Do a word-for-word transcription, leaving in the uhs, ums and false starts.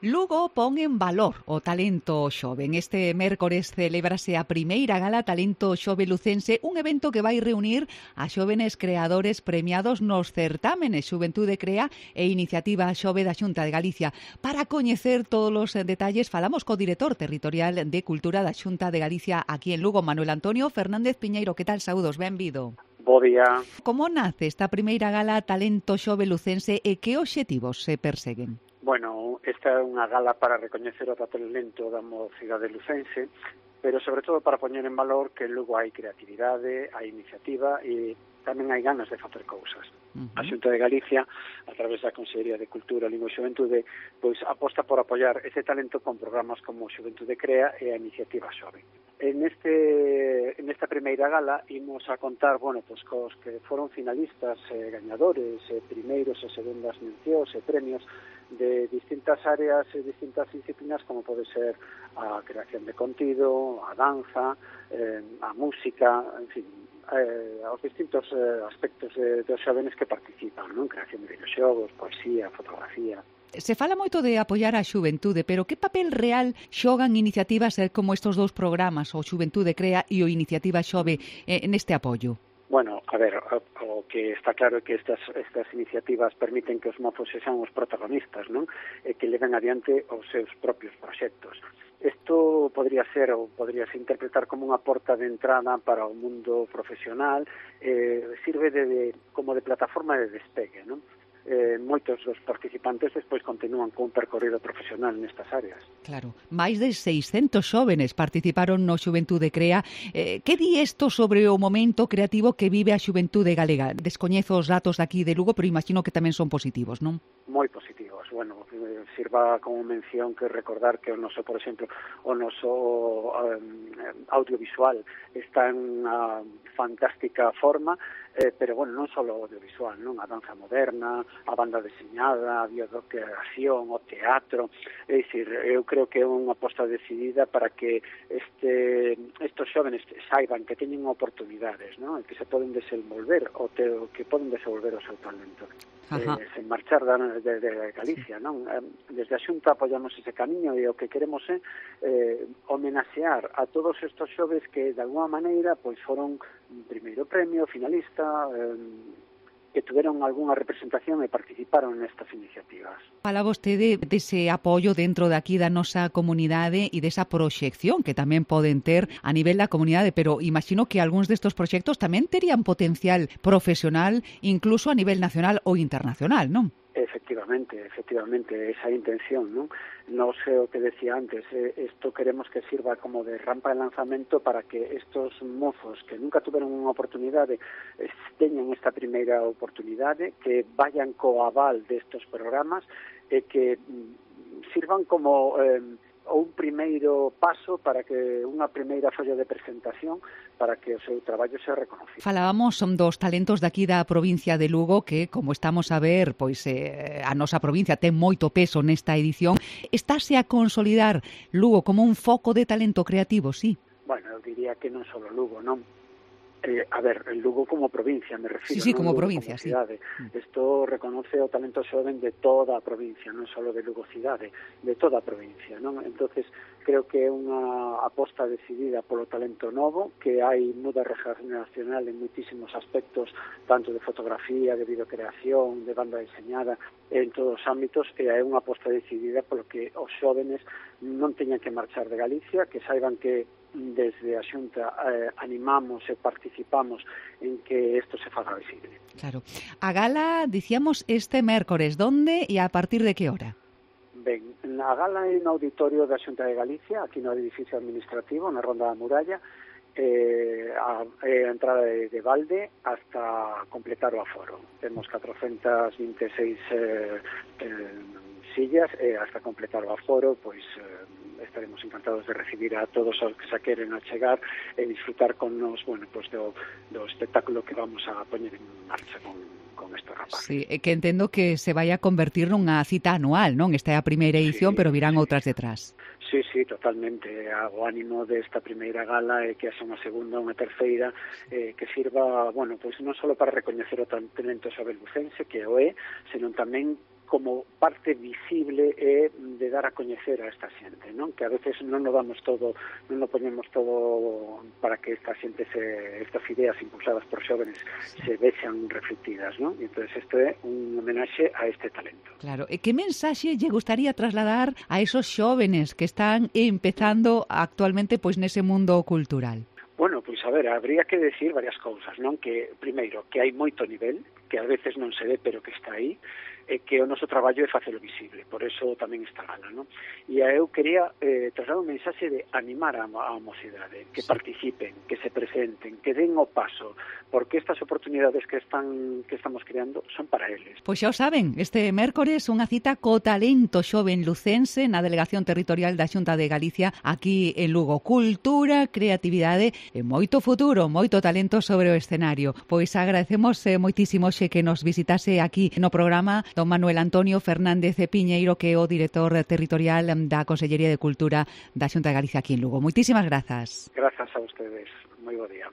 Lugo pon en valor o talento xoven. Este mércores celébrase a primeira gala Talento Xove Lucense, un evento que vai reunir a xóvenes creadores premiados nos certámenes Xuventude Crea e Iniciativa Xove da Xunta de Galicia. Para coñecer todos os detalles, falamos co director territorial de Cultura da Xunta de Galicia aquí en Lugo, Manuel Antonio Fernández Piñeiro. Que tal? Saúdos, benvido. Bo día. Como nace esta primeira gala Talento Xove Lucense e que obxectivos se perseguen? Bueno, esta é unha gala para recoñecer o talento da mocidade lucense, pero sobre todo para poñer en valor que en Lugo hai creatividade, hai iniciativa e tamén hai ganas de facer cousas. Uh-huh. A Xunta de Galicia, a través da Consellería de Cultura, Lingua e Xuventude, pois aposta por apoiar ese talento con programas como Xuventude Crea e a Iniciativa Xove. En este en esta primeira gala imos a contar, bueno, pois cos que foron finalistas, eh, gañadores, eh, primeiros e segundas mencións e premios de distintas áreas e distintas disciplinas, como pode ser a creación de contido, a danza, eh, a música, en fin, eh, aos distintos eh, aspectos de, dos xóvenes que participan, non? Creación de videoxogos, poesía, fotografía. Se fala moito de apoiar a xuventude, pero que papel real xogan iniciativas como estes dous programas, o Xuventude Crea e o Iniciativa Xove, eh, neste apoio? Bueno, a ver, o que está claro é que estas, estas iniciativas permiten que os mozos sexan os protagonistas, non? E que leven adiante os seus propios proxectos. Isto podría ser ou podríase interpretar como unha porta de entrada para o mundo profesional, eh, sirve de, de, como de plataforma de despegue, non? Eh, moitos dos participantes despois continúan con un percorrido profesional nestas áreas. Claro, máis de seiscentos xóvenes participaron no Xuventude Crea. Eh, que di isto sobre o momento creativo que vive a xuventude galega? Descoñezo os datos aquí de Lugo, pero imagino que tamén son positivos, non? Moi positivos. Bueno, eh, sirva como mención que recordar que o noso, por exemplo, o noso um, audiovisual está en unha fantástica forma, eh, pero, bueno, non só o audiovisual, non? A danza moderna, a banda deseñada, a biodocreación, o teatro. É dicir, eu creo que é unha aposta decidida para que este, estos xóvenes saiban que teñen oportunidades, non? Que se poden desenvolver, ou te, que poden desenvolver o seu talento. Eh, sen marchar da, de, de Galicia, non? Desde a Xunta apoiamos ese camiño e o que queremos é eh, homenaxear a todos estos xoves que de alguma maneira pois foron primeiro premio, finalista, eh, que tuveron algunha representación e participaron nestas iniciativas. Fala vostede dese apoio dentro de aquí da nosa comunidade e desa proxección que tamén poden ter a nivel da comunidade, pero imagino que algúns destes proxectos tamén terían potencial profesional incluso a nivel nacional ou internacional, non? Efectivamente, efectivamente, esa intención, non? Non sei o que decía antes, isto eh, queremos que sirva como de rampa de lanzamento para que estos mozos que nunca tuveron unha oportunidade eh, teñan esta primeira oportunidade, que vayan co aval destos programas e que mm, sirvan como eh, un primeiro paso para que unha primeira folla de presentación para que o seu traballo se reconocido. Falábamos dos talentos daqui da provincia de Lugo que, como estamos a ver, pois eh, a nosa provincia ten moito peso nesta edición. Estáse a consolidar Lugo como un foco de talento creativo, sí? Bueno, eu diría que non só Lugo, non? Eh, a ver, el Lugo como provincia, me refiro. Sí, sí, non como Lugo provincia, como sí. cidade. Isto reconoce o talento xoven de toda a provincia, non só de Lugo cidade, de toda a provincia, non? Entonces, creo que é unha aposta decidida polo talento novo, que hai muda generacional en moitísimos aspectos, tanto de fotografía, de videocreación, de banda deseñada, en todos os ámbitos, e é unha aposta decidida polo que os xóvenes non teñan que marchar de Galicia, que saiban que desde a Xunta eh, animamos e participamos en que isto se faga visible. Claro. A gala, dicíamos, este mércores, donde e a partir de que hora? Ben, a gala é no auditorio da Xunta de Galicia, aquí no edificio administrativo, na Ronda da Muralla, eh, a, a entrada de, de balde hasta completar o aforo. Temos catrocentas vinte e seis eh, eh, sillas e hasta completar o aforo, pois eh, estaremos encantados de recibir a todos os que se queren achegar e disfrutar con nos, bueno, pues do, do espectáculo que vamos a poñer en marcha con, con estes rapaces. Sí, que entendo que se vai a convertir nunha cita anual, non? Esta é a primeira edición, sí, pero virán sí. outras detrás. Sí, sí, totalmente. O ánimo desta primeira gala é que haxa unha segunda ou unha terceira eh, que sirva, bueno, pois non só para recoñecer o talento xabelucense, que o é, senón tamén como parte visible e de dar a coñecer a esta xente, non? Que a veces non nos damos todo, non nos poñemos todo para que esta xente, se, estas ideas impulsadas por xóvenes se vexan reflectidas, non? E entón, isto é un homenaxe a este talento. Claro, e que mensaxe lle gustaría trasladar a esos xóvenes que están empezando actualmente pois nese mundo cultural? Bueno, pois a ver, habría que decir varias cousas, non? Que, primeiro, que hai moito nivel, que a veces non se ve, pero que está aí, e que o noso traballo é facelo visible, por eso tamén esta gala, non? E eu quería eh, trasladar un mensaxe de animar a, a mocidade, que participen, que se presenten, que den o paso, porque estas oportunidades que están que estamos creando son para eles. Pois xa o saben, este mércores unha cita co talento xoven lucense na Delegación Territorial da Xunta de Galicia aquí en Lugo. Cultura, creatividade e moito futuro, moito talento sobre o escenario. Pois agradecemos eh, moitísimo xe que nos visitase aquí no programa don Manuel Antonio Fernández Piñeiro, que é o director territorial da Consellería de Cultura da Xunta de Galicia aquí en Lugo. Moitísimas grazas. Grazas a ustedes. Moi bo día.